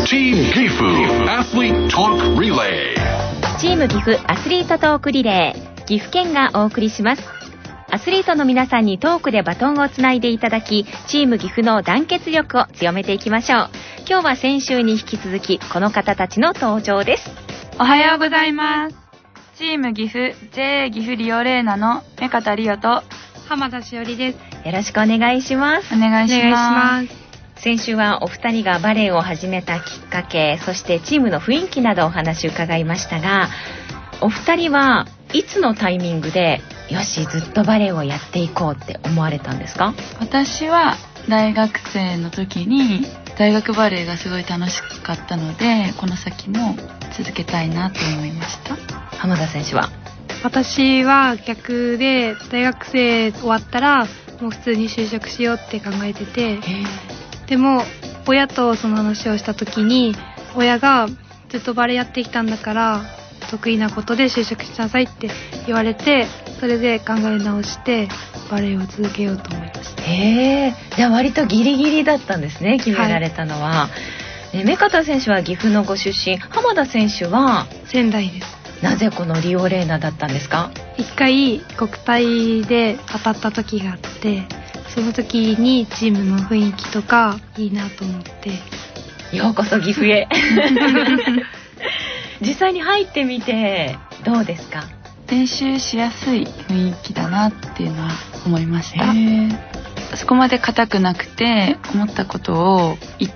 Team Gifu Athlete Talk Relay。 チーム岐阜アスリートトークリレー、岐阜県がお送りします。アスリートの皆さんにトークでバトンをつないでいただき、チーム岐阜の団結力を強めていきましょう。今日は先週に引き続きこの方たちの登場です。 おはようございます。チーム岐阜 JA 岐阜リオレーナの目方理央と浜田しおりです。 よろしくお願いします。 お願いします。 先週はお二人がバレエを始めたきっかけ、そしてチームの雰囲気などお話伺いましたが、お二人はいつのタイミングでよしずっとバレエをやっていこうって思われたんですか？ 私は大学生の時に大学バレエがすごい楽しかったので、この先も続けたいなと思いました。 浜田選手は？ 私は逆で、大学生終わったらもう普通に就職しようって考えてて、でも親とその話をした時に、親がずっとバレエやってきたんだから得意なことで就職しなさいって言われて、それで考え直してバレエを続けようと思いました。 じゃあ割とギリギリだったんですね、決められたのは。目方選手は岐阜のご出身、浜田選手は仙台です。 なぜこのリオレーナだったんですか？ 一回国体で当たった時があって、その時にチームの雰囲気とかいいなと思って。 ようこそ岐阜へ。実際に入ってみてどうですか？ 練習しやすい雰囲気だなっていうのは思いました。そこまで硬くなくて、思ったことを言って、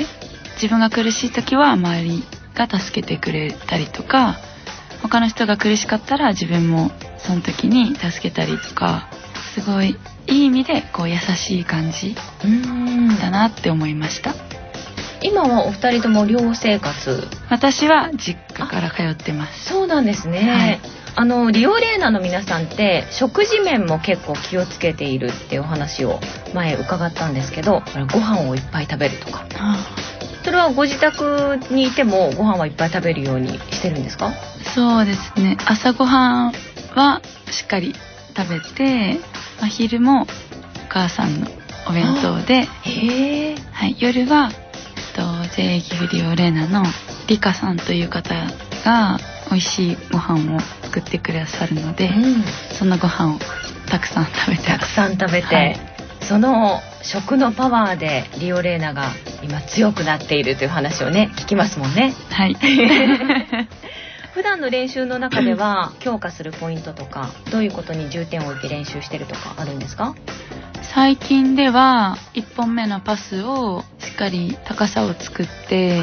自分が苦しい時は周りが助けてくれたりとか、他の人が苦しかったら自分もその時に助けたりとか、すごいいい意味でこう優しい感じだなって思いました。 今はお二人とも寮生活？ 私は実家から通ってます。 そうなんですね。リオレーナの皆さんって食事面も結構気をつけているっていうお話を前伺ったんですけど、ご飯をいっぱい食べるとか、それはご自宅にいてもご飯はいっぱい食べるようにしてるんですか？ そうですね、朝ごはんはしっかり食べて、昼もお母さんのお弁当で、はい、夜はJA 岐阜リオレーナのリカさんという方が美味しいご飯を作ってくださるので、そのご飯をたくさん食べて、はい、 その食のパワーでリオレーナが今強くなっているという話をね聞きますもんね。 はい。 普段の練習の中では強化するポイントとか、どういうことに重点を置いて練習してるとかあるんですか？ 最近では1本目のパスをしっかり高さを作って、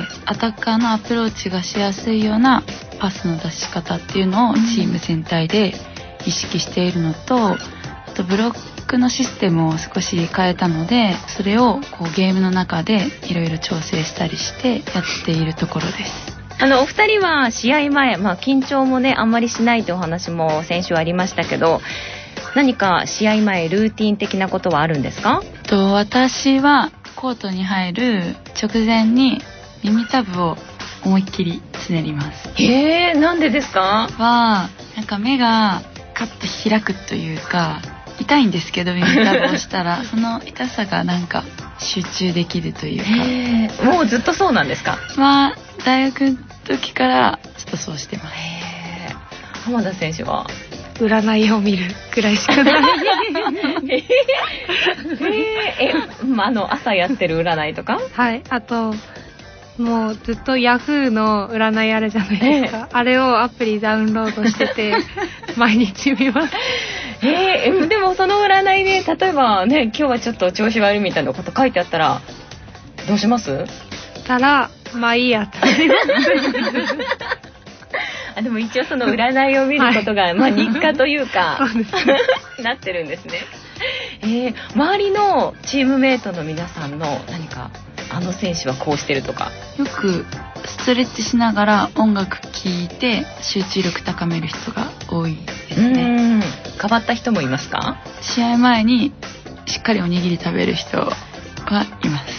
アタッカーのアプローチがしやすいようなパスの出し方っていうのをチーム全体で意識しているのと、あとブロックのシステムを少し変えたので、それをこうゲームの中でいろいろ調整したりしてやっているところです。 お二人は試合前、緊張もねあんまりしないというお話も先週ありましたけど、何か試合前ルーティン的なことはあるんですか？ 私はコートに入る直前に耳たぶを思いっきりつねります。 なんでですか？ なんか目がカッと開くというか、痛いんですけど耳たぶをしたらその痛さがなんか集中できるというか。 もうずっとそうなんですか？ 大学の時からちょっとそうしてます。 浜田選手は占いを見るくらいしかない。 朝やってる占いとか？ はい。あともうずっとヤフーの占いあるじゃないですか。あれをアプリダウンロードしてて毎日見ます。 でもその占いで例えばね、今日はちょっと調子悪いみたいなこと書いてあったらどうします？ いいやってなります。 でも一応その占いを見ることが、日課というかなってるんですね。周りのチームメイトの皆さんの何か選手はこうしてるとか。 よくストレッチしながら音楽聴いて集中力高める人が多いですね。 変わった人もいますか？ 試合前にしっかりおにぎり食べる人はいます。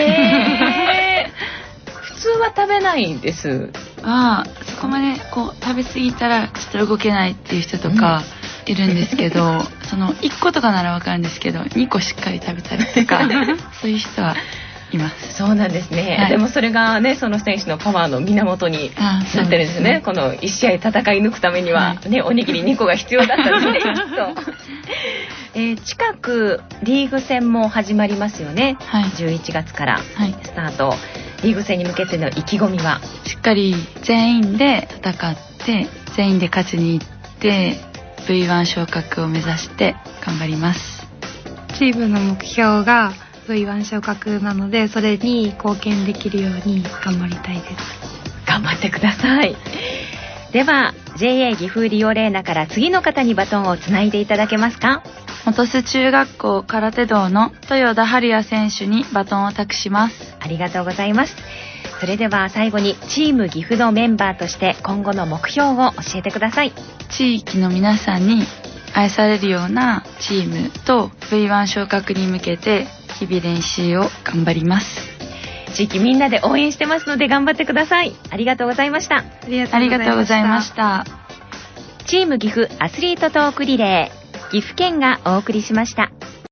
普通は食べないです。 そこまでこう食べ過ぎたらちょっと動けないっていう人とかいるんですけど、その1個とかならわかるんですけど、2個しっかり食べたりとかそういう人はいます。 そうなんですね、 はい、 でもそれがねその選手のパワーの源になってるんですね。この1試合戦い抜くためには、ね、おにぎり2個が必要だったんですねきっと近くリーグ戦も始まりますよね、はい、11月からスタート、リーグ戦に向けての意気込みは？ しっかり全員で戦って全員で勝ちに行って V1 昇格を目指して頑張ります。 チームの目標が V1 昇格なのでそれに貢献できるように頑張りたいです。 頑張ってください。では JA 岐阜リオレーナから次の方にバトンをつないでいただけますか？ 本巣中学校空手道の豊田春也選手にバトンを託します。 ありがとうございます。それでは最後にチーム岐阜のメンバーとして今後の目標を教えてください。 地域の皆さんに愛されるようなチームと V1 昇格に向けて日々練習を頑張ります。 地域みんなで応援してますので頑張ってください。ありがとうございました。 ありがとうございました。 チーム岐阜アスリートトークリレー、岐阜県がお送りしました。